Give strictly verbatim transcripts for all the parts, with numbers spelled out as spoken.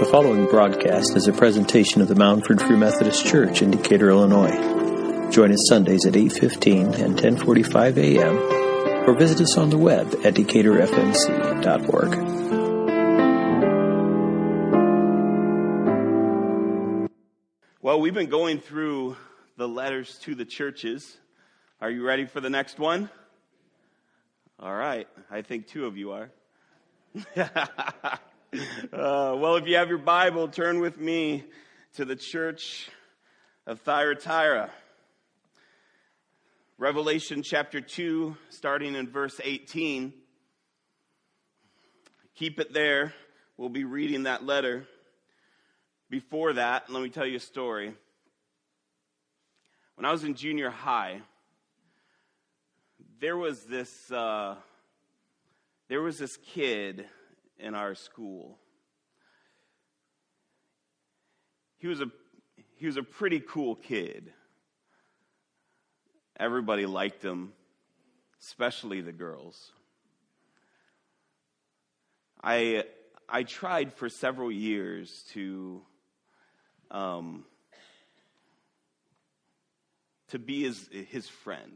The following broadcast is a presentation of the Moundford Free Methodist Church in Decatur, Illinois. Join us Sundays at eight fifteen and ten forty-five a.m. or visit us on the web at decatur f m c dot org. Well, we've been going through the letters to the churches. Are you ready for the next one? All right. I think two of you are. uh, well, if you have your Bible, turn with me to the church of Thyatira. Revelation chapter two, starting in verse eighteen. Keep it there. We'll be reading that letter. Before that, let me tell you a story. When I was in junior high, there was this uh, there was this kid in our school. He was a he was a pretty cool kid. Everybody liked him, especially the girls. I I tried for several years to um, to be his his friend.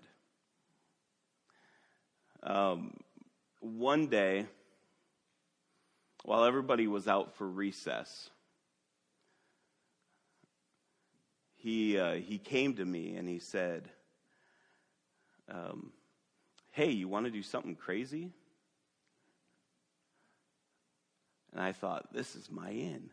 Um, one day, while everybody was out for recess, he uh, he came to me and he said, um, "Hey, you want to do something crazy?" And I thought, this is my in.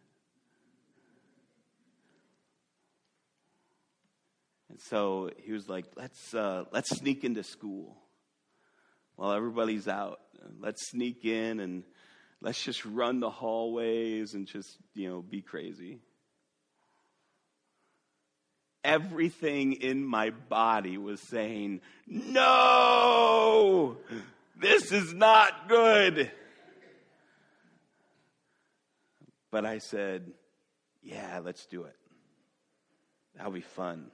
And so he was like, "Let's uh, let's sneak into school while everybody's out. Let's sneak in and let's just run the hallways and just, you know, be crazy." Everything in my body was saying, no, this is not good. But I said, yeah, let's do it. That'll be fun.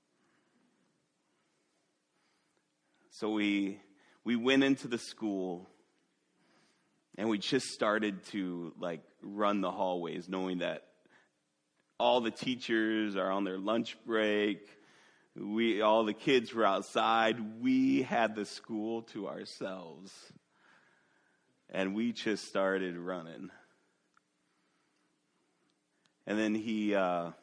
So we we went into the school and we just started to like run the hallways, knowing that all the teachers are on their lunch break. We all the kids were outside. We had the school to ourselves. And we just started running. And then he uh,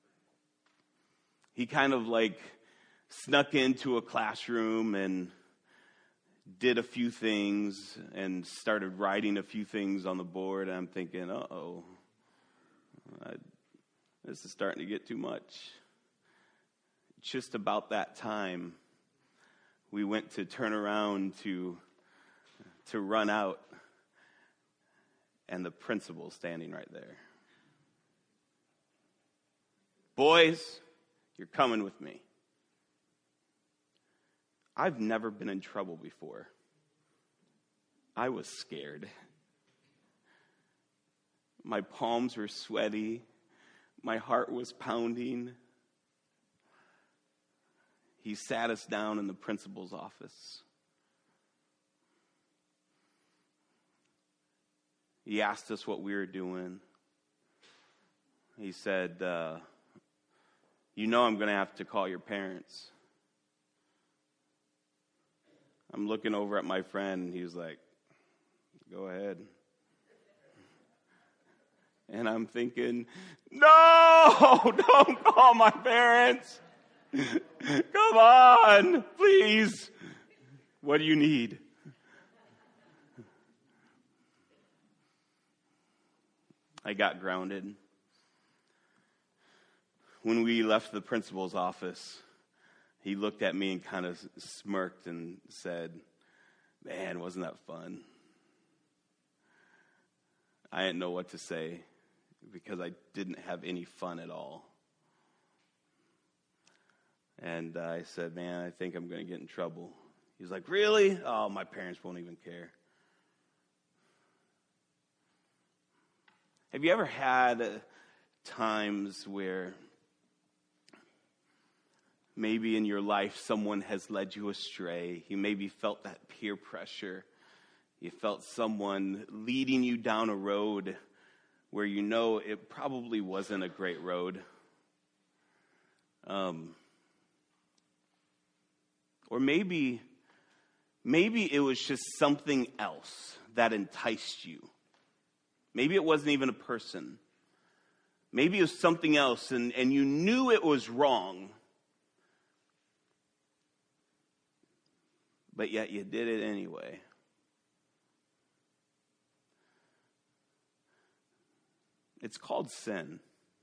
he kind of like snuck into a classroom and did a few things and started writing a few things on the board. And I'm thinking, uh-oh, I, this is starting to get too much. Just about that time, we went to turn around to to run out, and the principal's standing right there. "Boys, you're coming with me." I've never been in trouble before. I was scared. My palms were sweaty. My heart was pounding. He sat us down in the principal's office. He asked us what we were doing. He said, uh, "You know I'm going to have to call your parents." I'm looking over at my friend, and he was like, "Go ahead." And I'm thinking, no, don't call my parents. Come on, please. What do you need? I got grounded. When we left the principal's office, he looked at me and kind of smirked and said, "Man, wasn't that fun?" I didn't know what to say because I didn't have any fun at all. And uh, I said, "Man, I think I'm going to get in trouble." He was like, "Really? Oh, my parents won't even care." Have you ever had uh, times where maybe in your life someone has led you astray? You maybe felt that peer pressure. You felt someone leading you down a road where you know it probably wasn't a great road. Um, or maybe, maybe it was just something else that enticed you. Maybe it wasn't even a person. Maybe it was something else, and, and you knew it was wrong, but yet you did it anyway. It's called sin.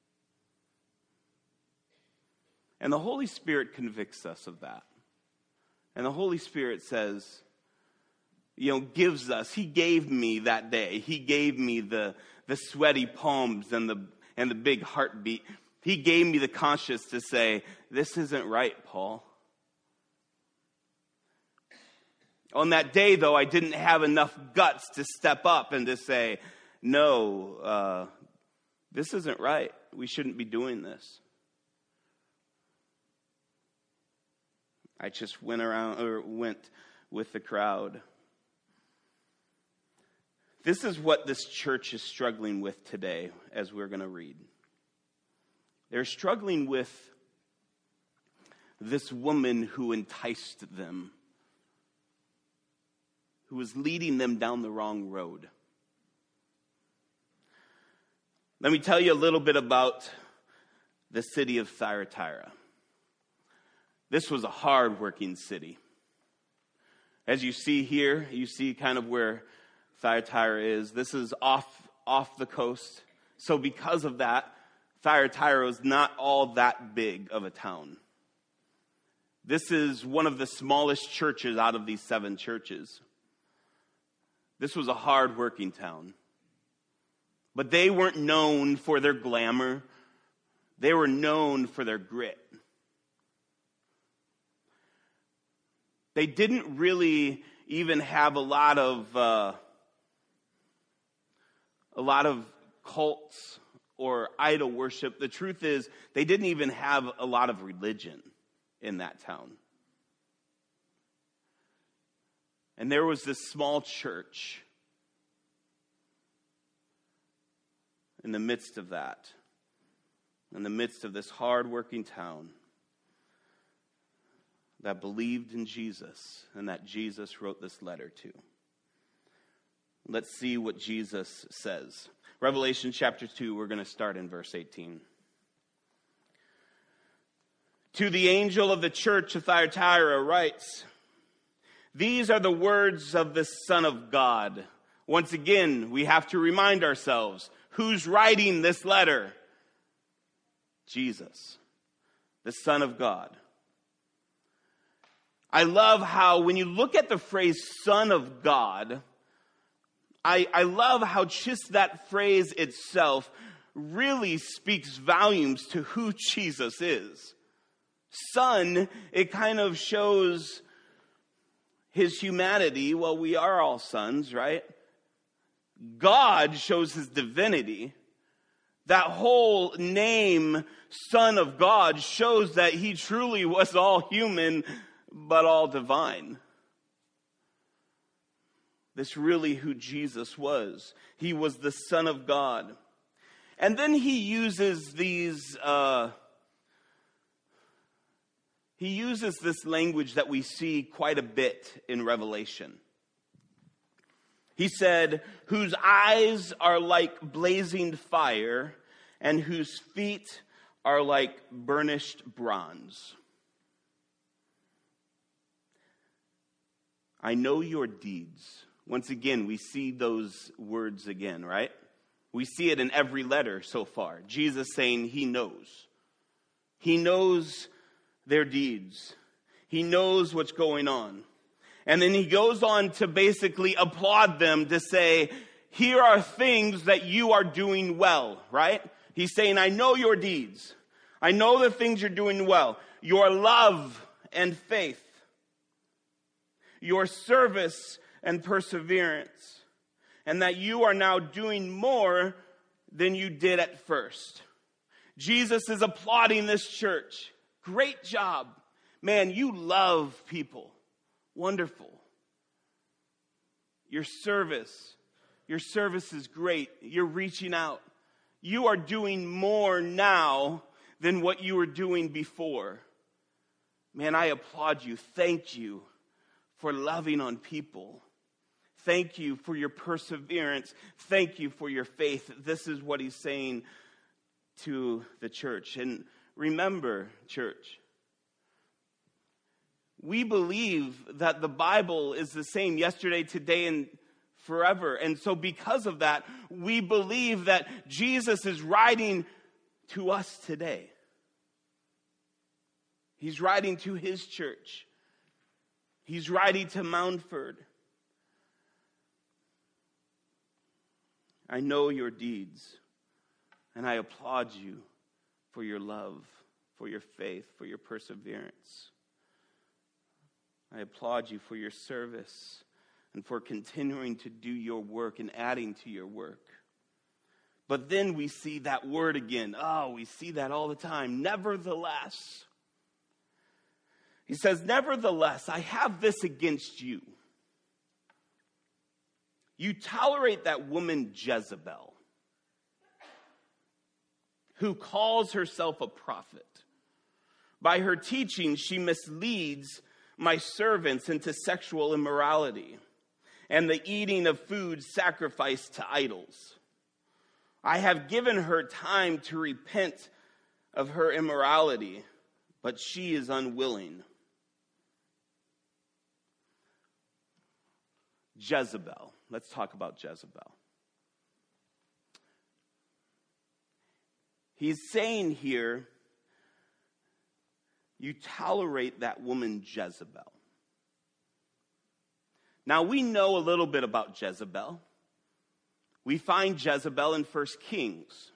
And the Holy Spirit convicts us of that. And the Holy Spirit says, you know, gives us, he gave me that day. He gave me the, the sweaty palms and the and the big heartbeat. He gave me the conscience to say, this isn't right, Paul. On that day, though, I didn't have enough guts to step up and to say, no, uh, this isn't right. We shouldn't be doing this. I just went around or went with the crowd. This is what this church is struggling with today, as we're going to read. They're struggling with this woman who enticed them, who was leading them down the wrong road. Let me tell you a little bit about the city of Thyatira. This was a hard-working city. As you see here, you see kind of where Thyatira is. This is off, off the coast. So because of that, Thyatira was not all that big of a town. This is one of the smallest churches out of these seven churches. This was a hard-working town. But they weren't known for their glamour. They were known for their grit. They didn't really even have a lot of uh, a lot of cults or idol worship. The truth is, they didn't even have a lot of religion in that town. And there was this small church in the midst of that, in the midst of this hard-working town that believed in Jesus and that Jesus wrote this letter to. Let's see what Jesus says. Revelation chapter two, we're going to start in verse eighteen. To the angel of the church of Thyatira writes, these are the words of the Son of God. Once again, we have to remind ourselves, who's writing this letter? Jesus, the Son of God. I love how when you look at the phrase Son of God, I, I love how just that phrase itself really speaks volumes to who Jesus is. Son, it kind of shows his humanity. Well, we are all sons, right? God shows his divinity. That whole name, Son of God, shows that he truly was all human, but all divine. That's really who Jesus was. He was the Son of God. And then he uses these, uh, he uses this language that we see quite a bit in Revelation. He said, whose eyes are like blazing fire and whose feet are like burnished bronze. I know your deeds. Once again, we see those words again, right? We see it in every letter so far. Jesus saying he knows. He knows their deeds. He knows what's going on. And then he goes on to basically applaud them to say, here are things that you are doing well, right? He's saying, I know your deeds. I know the things you're doing well. Your love and faith. Your service and perseverance. And that you are now doing more than you did at first. Jesus is applauding this church. Great job. Man, you love people. Wonderful. Your service. Your service is great. You're reaching out. You are doing more now than what you were doing before. Man, I applaud you. Thank you for loving on people. Thank you for your perseverance. Thank you for your faith. This is what he's saying to the church. And remember, church, we believe that the Bible is the same yesterday, today, and forever. And so because of that, we believe that Jesus is writing to us today. He's writing to his church. He's writing to Mountford. I know your deeds, and I applaud you for your love, for your faith, for your perseverance. I applaud you for your service and for continuing to do your work and adding to your work. But then we see that word again. Oh, we see that all the time. Nevertheless. He says, nevertheless, I have this against you. You tolerate that woman Jezebel, who calls herself a prophet. By her teaching, she misleads my servants into sexual immorality and the eating of food sacrificed to idols. I have given her time to repent of her immorality, but she is unwilling. Jezebel. Let's talk about Jezebel. He's saying here, you tolerate that woman Jezebel. Now we know a little bit about Jezebel. We find Jezebel in First Kings.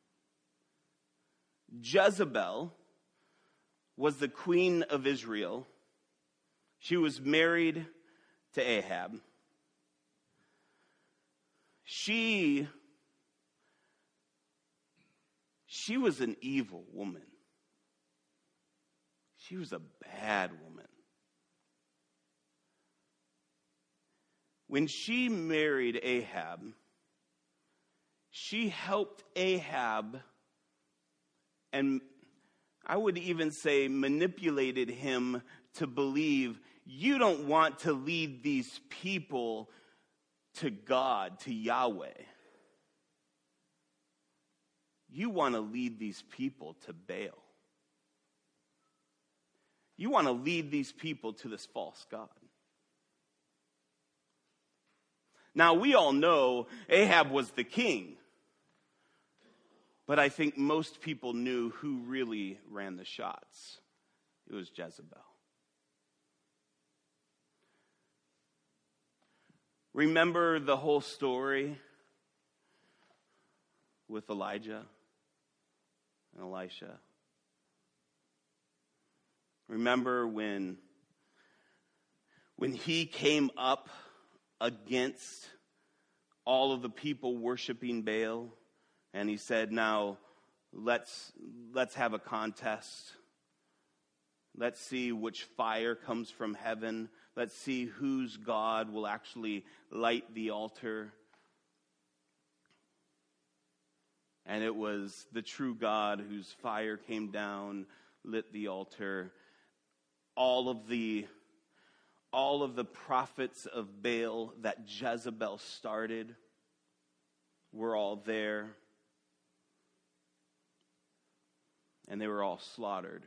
Jezebel was the queen of Israel. She was married to Ahab. She, she was an evil woman. She was a bad woman. When she married Ahab, she helped Ahab, and I would even say manipulated him to believe, you don't want to lead these people to God, to Yahweh. You want to lead these people to Baal. You want to lead these people to this false god. Now, we all know Ahab was the king, but I think most people knew who really ran the shots. It was Jezebel. Remember the whole story with Elijah and Elisha? Remember when, when he came up against all of the people worshiping Baal, and he said, now let's let's have a contest. Let's see which fire comes from heaven. Let's see whose God will actually light the altar. And it was the true God whose fire came down, lit the altar. All of the, all of the prophets of Baal that Jezebel started were all there. And they were all slaughtered.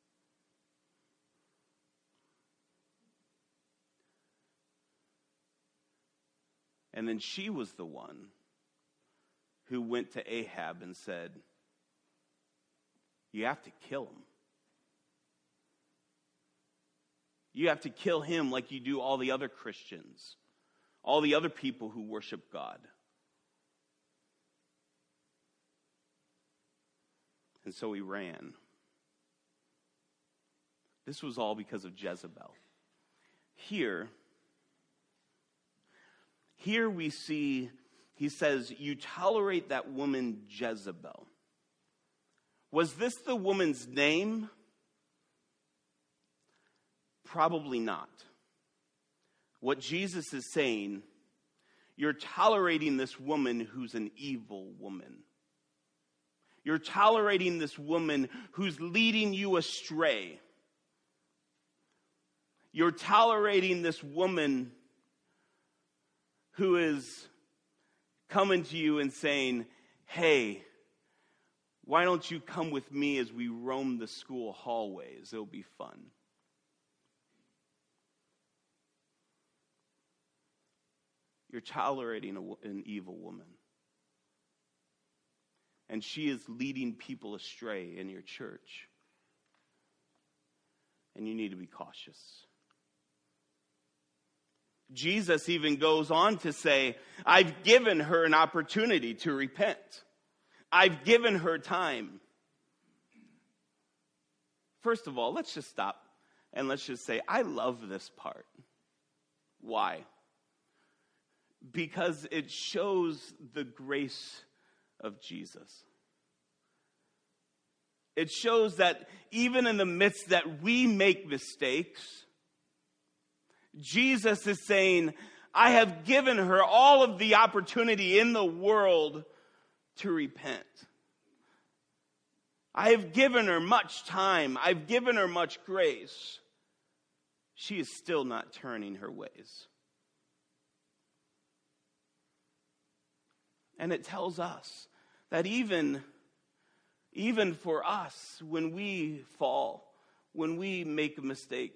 And then she was the one who went to Ahab and said, you have to kill him. You have to kill him like you do all the other Christians, all the other people who worship God. And so he ran. This was all because of Jezebel. Here, Here we see, he says, you tolerate that woman Jezebel. Was this the woman's name? Probably not. What Jesus is saying, you're tolerating this woman who's an evil woman. You're tolerating this woman who's leading you astray. You're tolerating this woman who is coming to you and saying, hey, why don't you come with me as we roam the school hallways? It'll be fun. You're tolerating a, an evil woman. And she is leading people astray in your church. And you need to be cautious. Jesus even goes on to say, I've given her an opportunity to repent. I've given her time. First of all, let's just stop and let's just say, I love this part. Why? Because it shows the grace of Jesus. It shows that even in the midst that we make mistakes, Jesus is saying, I have given her all of the opportunity in the world to repent. I have given her much time. I've given her much grace. She is still not turning her ways. And it tells us that even, even for us, when we fall, when we make a mistake,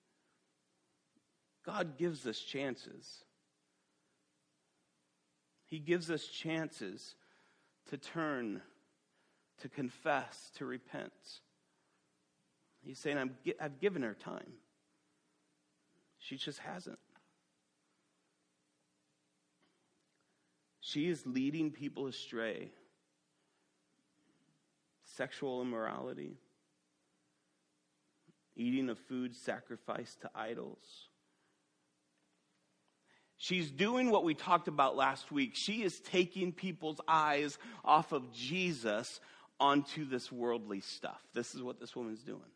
God gives us chances. He gives us chances to turn, to confess, to repent. He's saying, I'm, I've given her time. She just hasn't. She is leading people astray. Sexual immorality, eating of food sacrificed to idols. She's doing what we talked about last week. She is taking people's eyes off of Jesus onto this worldly stuff. This is what this woman's doing.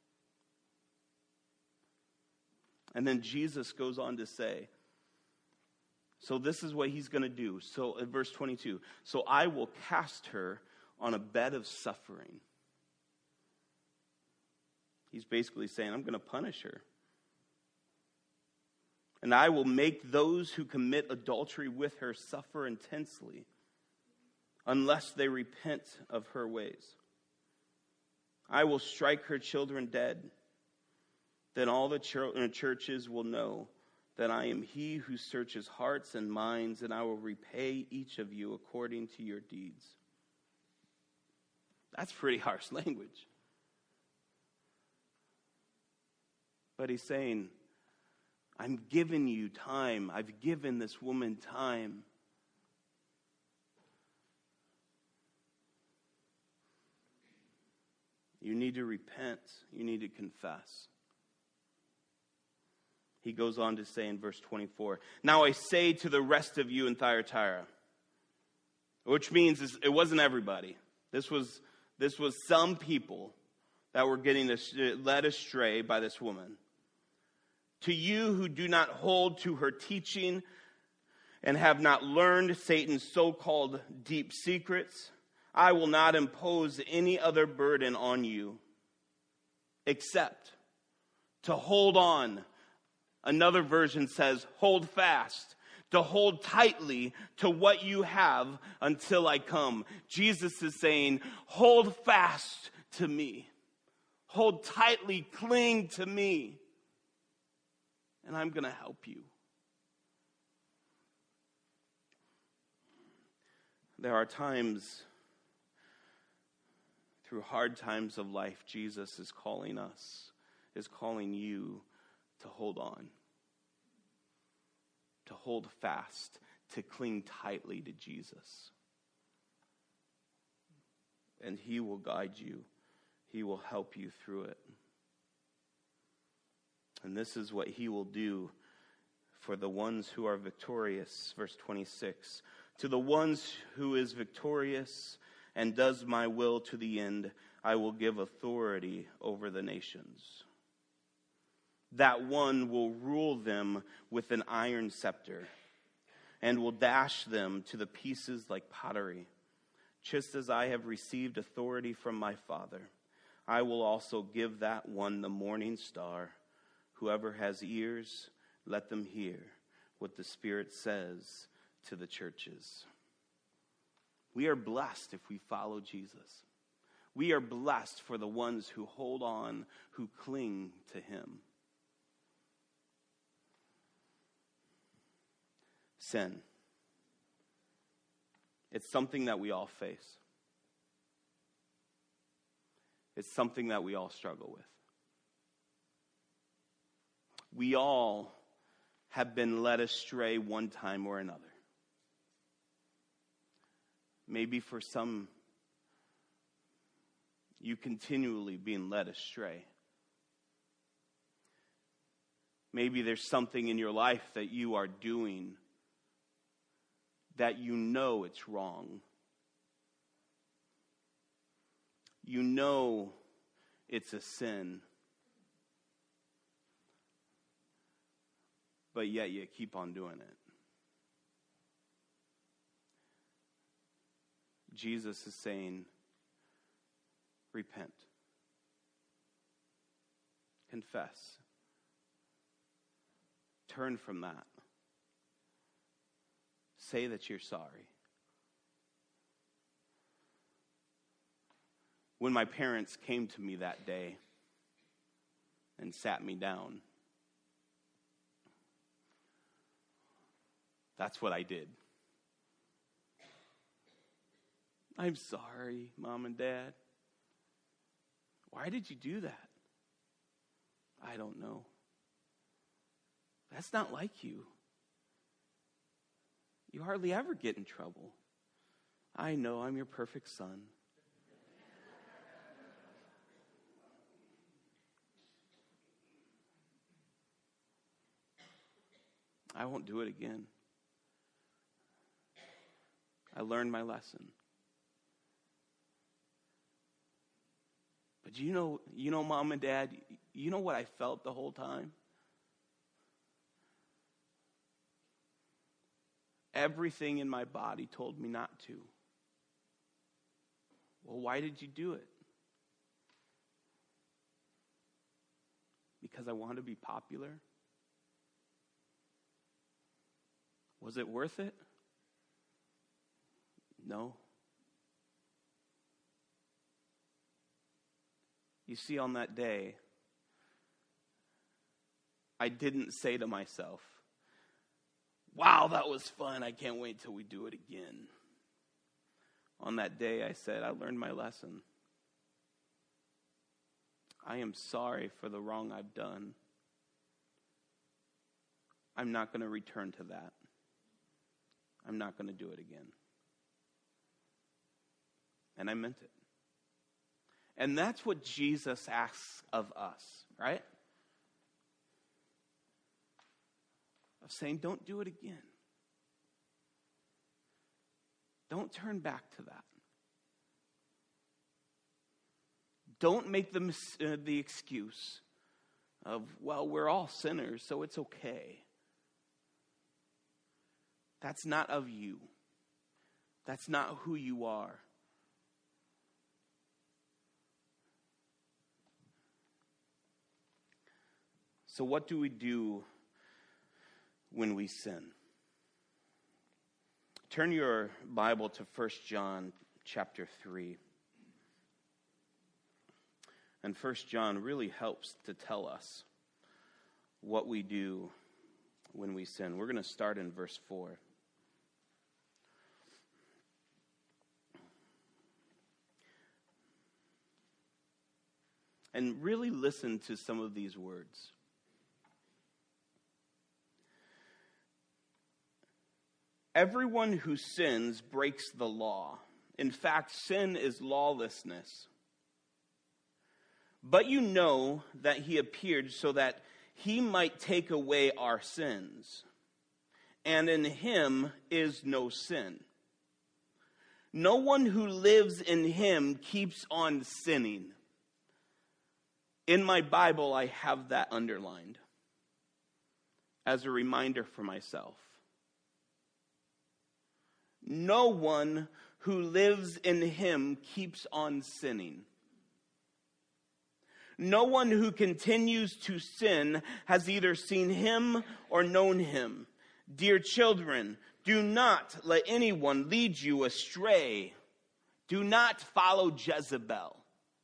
And then Jesus goes on to say, so this is what he's going to do. So in verse twenty-two, so I will cast her on a bed of suffering. He's basically saying, I'm going to punish her. And I will make those who commit adultery with her suffer intensely, unless they repent of her ways. I will strike her children dead. Then all the ch- churches will know that I am he who searches hearts and minds, and I will repay each of you according to your deeds. That's pretty harsh language. But he's saying, I'm giving you time. I've given this woman time. You need to repent. You need to confess. He goes on to say in verse twenty-four, now I say to the rest of you in Thyatira, which means it wasn't everybody. This was, this was some people that were getting led astray by this woman. To you who do not hold to her teaching and have not learned Satan's so-called deep secrets, I will not impose any other burden on you except to hold on. Another version says, hold fast, to hold tightly to what you have until I come. Jesus is saying, hold fast to me. Hold tightly, cling to me. And I'm going to help you. There are times, through hard times of life, Jesus is calling us, is calling you to hold on, to hold fast, to cling tightly to Jesus. And he will guide you. He will help you through it. And this is what he will do for the ones who are victorious. Verse twenty-six. To the ones who is victorious and does my will to the end, I will give authority over the nations. That one will rule them with an iron scepter and will dash them to the pieces like pottery. Just as I have received authority from my Father, I will also give that one the morning star. Whoever has ears, let them hear what the Spirit says to the churches. We are blessed if we follow Jesus. We are blessed for the ones who hold on, who cling to him. Sin. It's something that we all face. It's something that we all struggle with. We all have been led astray one time or another. Maybe for some, you continually being led astray. Maybe there's something in your life that you are doing that you know it's wrong. You know it's a sin. But yet you keep on doing it. Jesus is saying, repent. Confess. Turn from that. Say that you're sorry. When my parents came to me that day and sat me down, that's what I did. I'm sorry, Mom and Dad. Why did you do that? I don't know. That's not like you. You hardly ever get in trouble. I know, I'm your perfect son. I won't do it again. I learned my lesson. But you know, you know, Mom and Dad, you know what I felt the whole time? Everything in my body told me not to. Well, why did you do it? Because I wanted to be popular? Was it worth it? No. You see, on that day, I didn't say to myself, wow, that was fun. I can't wait till we do it again. On that day, I said, I learned my lesson. I am sorry for the wrong I've done. I'm not going to return to that. I'm not going to do it again. And I meant it. And that's what Jesus asks of us, right? Of saying, don't do it again. Don't turn back to that. Don't make the, uh, the excuse of, well, we're all sinners, so it's okay. That's not of you. That's not who you are. So what do we do when we sin? Turn your Bible to First John chapter three. And First John really helps to tell us what we do when we sin. We're going to start in verse four. And really listen to some of these words. Everyone who sins breaks the law. In fact, sin is lawlessness. But you know that he appeared so that he might take away our sins. And in him is no sin. No one who lives in him keeps on sinning. In my Bible, I have that underlined as a reminder for myself. No one who lives in him keeps on sinning. No one who continues to sin has either seen him or known him. Dear children, do not let anyone lead you astray. Do not follow Jezebel.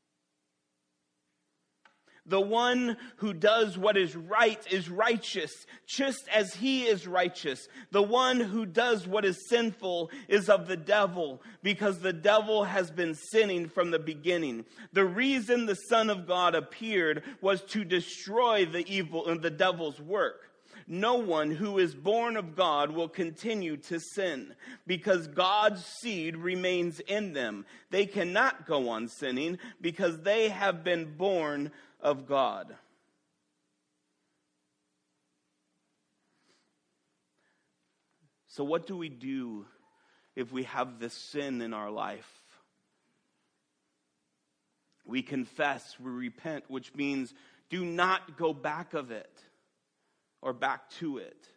The one who does what is right is righteous, just as he is righteous. The one who does what is sinful is of the devil, because the devil has been sinning from the beginning. The reason the Son of God appeared was to destroy the evil and the devil's work. No one who is born of God will continue to sin, because God's seed remains in them. They cannot go on sinning, because they have been born of God. So what do we do if we have this sin in our life? We confess, we repent, which means do not go back of it or back to it.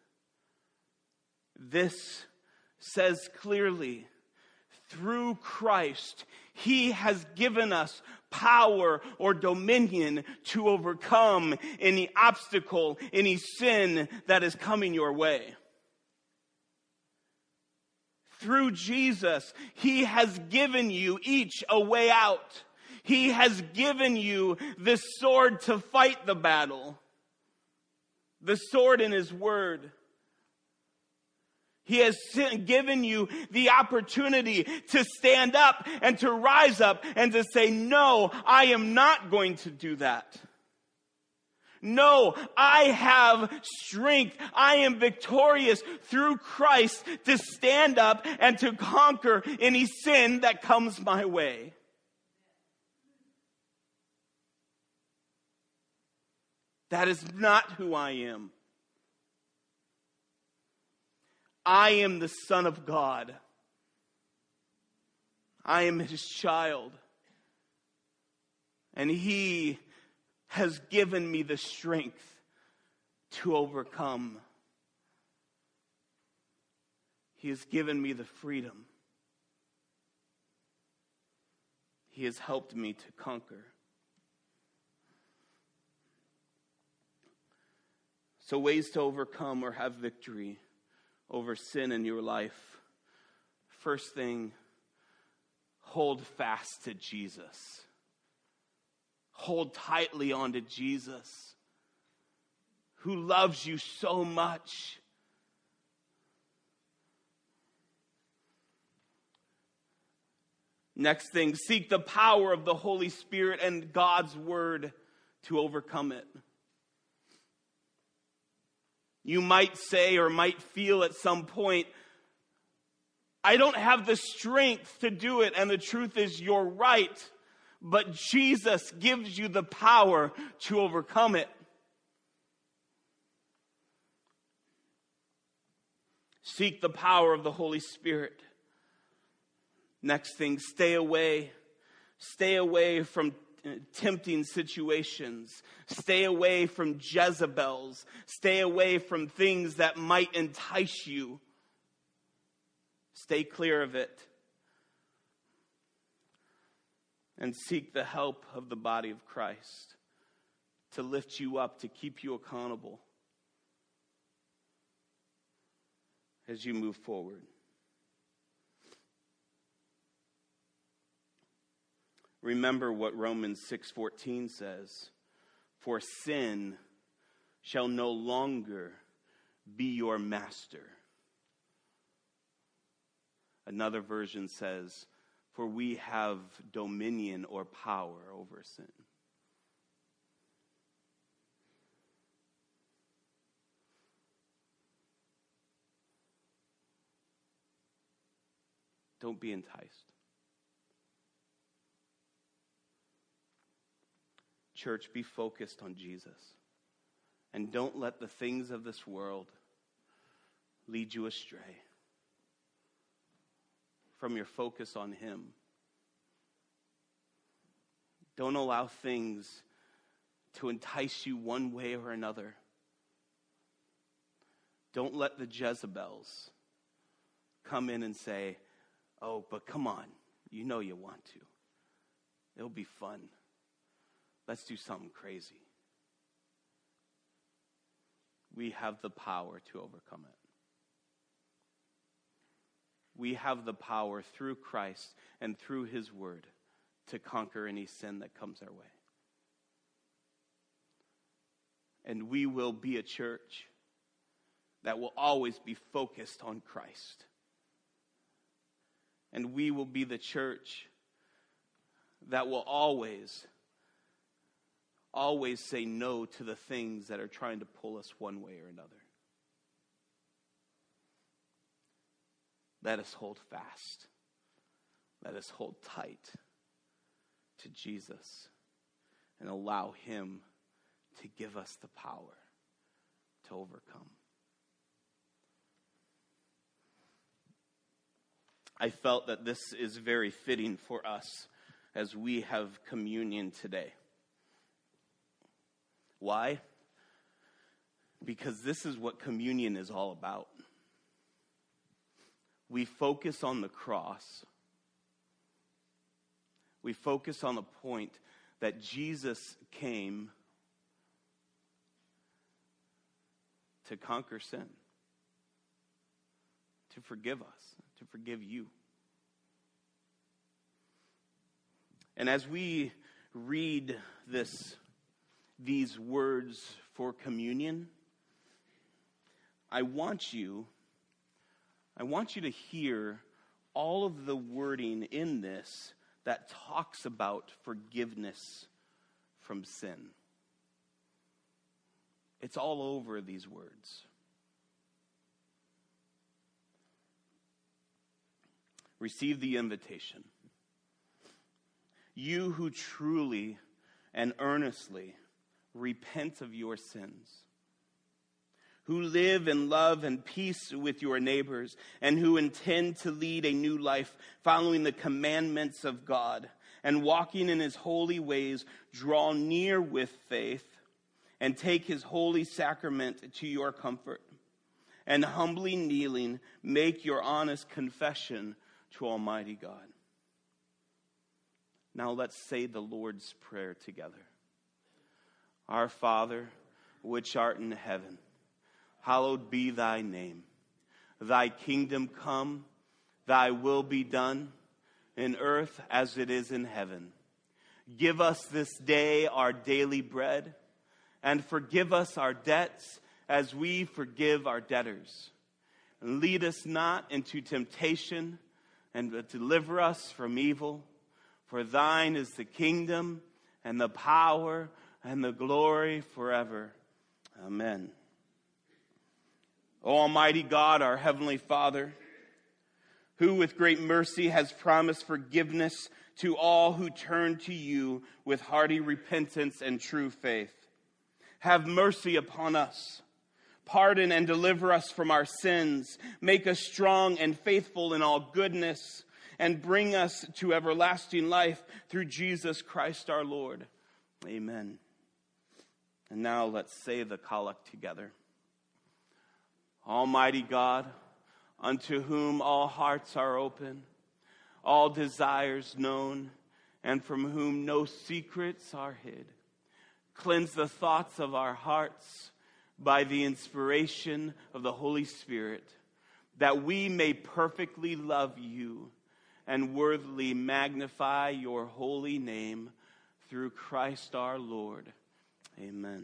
This says clearly, through Christ, he has given us power or dominion to overcome any obstacle, any sin that is coming your way. Through Jesus, he has given you each a way out. He has given you this sword to fight the battle. The sword in his word. He has given you the opportunity to stand up and to rise up and to say, no, I am not going to do that. No, I have strength. I am victorious through Christ to stand up and to conquer any sin that comes my way. That is not who I am. I am the Son of God. I am his child. And he has given me the strength to overcome. He has given me the freedom. He has helped me to conquer. So ways to overcome or have victory over sin in your life. First thing, hold fast to Jesus. Hold tightly onto Jesus, who loves you so much. Next thing, seek the power of the Holy Spirit and God's word to overcome it. You might say or might feel at some point, I don't have the strength to do it. And the truth is, you're right. But Jesus gives you the power to overcome it. Seek the power of the Holy Spirit. Next thing, stay away. Stay away from tempting situations. Stay away from Jezebels. Stay away from things that might entice you. Stay clear of it. And seek the help of the body of Christ to lift you up, to keep you accountable as you move forward. Remember what Romans six fourteen says, for sin shall no longer be your master. Another version says, for we have dominion or power over sin. Don't be enticed. Church, be focused on Jesus. And don't let the things of this world lead you astray from your focus on him. Don't allow things to entice you one way or another. Don't let the Jezebels come in and say, Oh, but come on. You know you want to. It'll be fun. Let's do something crazy. We have the power to overcome it. We have the power through Christ and through his word to conquer any sin that comes our way. And we will be a church that will always be focused on Christ. And we will be the church that will always, always say no to the things that are trying to pull us one way or another. Let us hold fast. Let us hold tight to Jesus and allow him to give us the power to overcome. I felt that this is very fitting for us as we have communion today. Why? Because this is what communion is all about. We focus on the cross. We focus on the point that Jesus came to conquer sin, to forgive us, to forgive you. And as we read this, these words for communion, I want you, I want you to hear all of the wording in this that talks about forgiveness from sin. It's all over these words. Receive the invitation. You who truly and earnestly repent of your sins, who live in love and peace with your neighbors, and who intend to lead a new life following the commandments of God and walking in his holy ways, draw near with faith and take his holy sacrament to your comfort, and humbly kneeling, make your honest confession to Almighty God. Now let's say the Lord's Prayer together. Our Father, which art in heaven, hallowed be thy name. Thy kingdom come, thy will be done, in earth as it is in heaven. Give us this day our daily bread, and forgive us our debts as we forgive our debtors. And lead us not into temptation, and deliver us from evil. For thine is the kingdom, and the power, and the glory forever. Amen. O Almighty God, our Heavenly Father, who with great mercy has promised forgiveness to all who turn to you with hearty repentance and true faith, have mercy upon us. Pardon and deliver us from our sins. Make us strong and faithful in all goodness, and bring us to everlasting life through Jesus Christ our Lord. Amen. And now let's say the collect together. Almighty God, unto whom all hearts are open, all desires known, and from whom no secrets are hid, cleanse the thoughts of our hearts by the inspiration of the Holy Spirit, that we may perfectly love you and worthily magnify your holy name through Christ our Lord. Amen.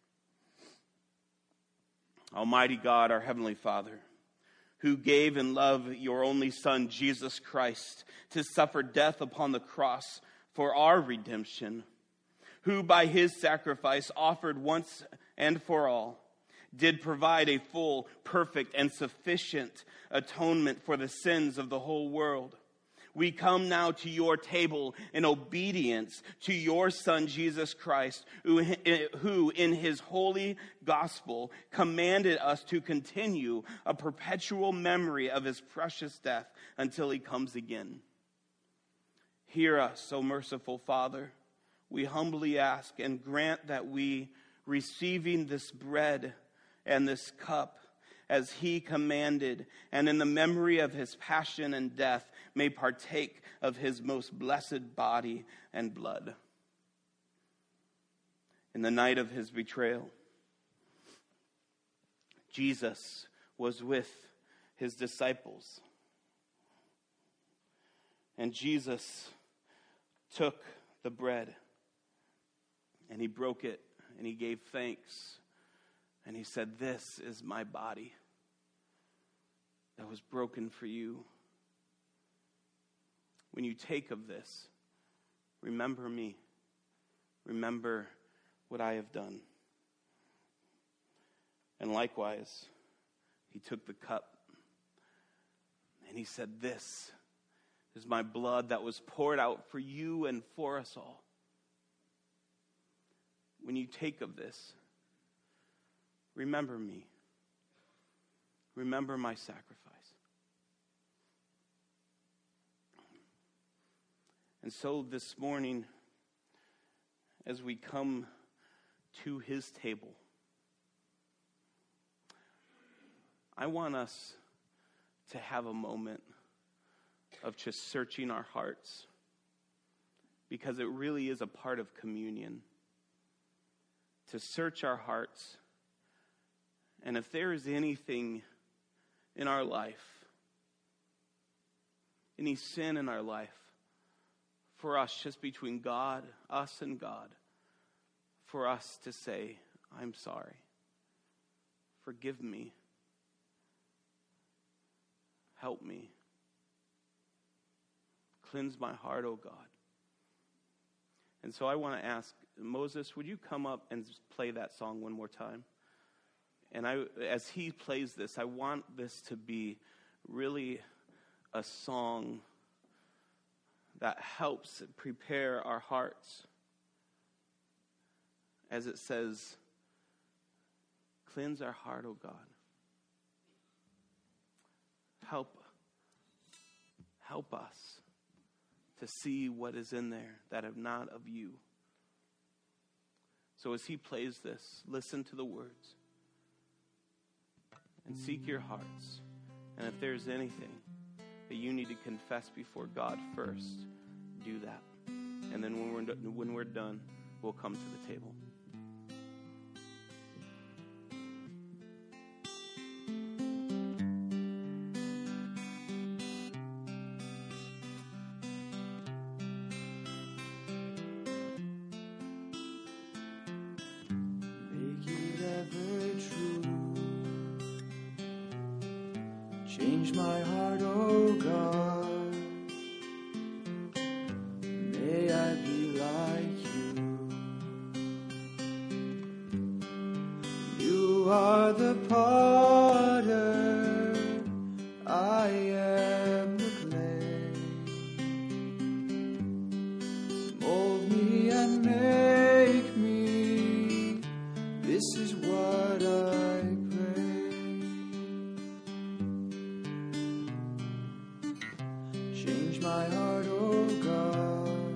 Almighty God, our Heavenly Father, who gave in love your only Son, Jesus Christ, to suffer death upon the cross for our redemption, who by his sacrifice offered once and for all, did provide a full, perfect, and sufficient atonement for the sins of the whole world. We come now to your table in obedience to your Son, Jesus Christ, who, who in his holy gospel commanded us to continue a perpetual memory of his precious death until he comes again. Hear us, O merciful Father. We humbly ask and grant that we, receiving this bread and this cup, as he commanded, and in the memory of his passion and death, may partake of his most blessed body and blood. In the night of his betrayal, Jesus was with his disciples. And Jesus took the bread and he broke it and he gave thanks. And he said, "This is my body that was broken for you. When you take of this, remember me. Remember what I have done." And likewise, he took the cup and he said, "This is my blood that was poured out for you and for us all. When you take of this, remember me. Remember my sacrifice." And so this morning, as we come to his table, I want us to have a moment of just searching our hearts, because it really is a part of communion to search our hearts. And if there is anything in our life, any sin in our life, for us, just between God, us and God, for us to say, "I'm sorry. Forgive me. Help me. Cleanse my heart, O God." And so I want to ask, Moses, would you come up and play that song one more time? And I, as he plays this, I want this to be really a song that helps prepare our hearts. As it says, "Cleanse our heart, O God. Help, help us to see what is in there that are not of you." So as he plays this, listen to the words and seek your hearts. And if there's anything that you need to confess before God first, do that. And then when we're, when we're done, we'll come to the table. Make it ever true. Change my heart, oh God. May I be like you. You are the potter, I am the clay. Mold me and make me, this is what I pray. Change my heart, oh God.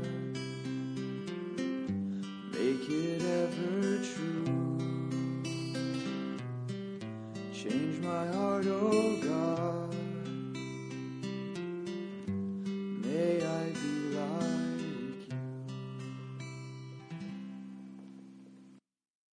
Make it ever true. Change my heart, oh God.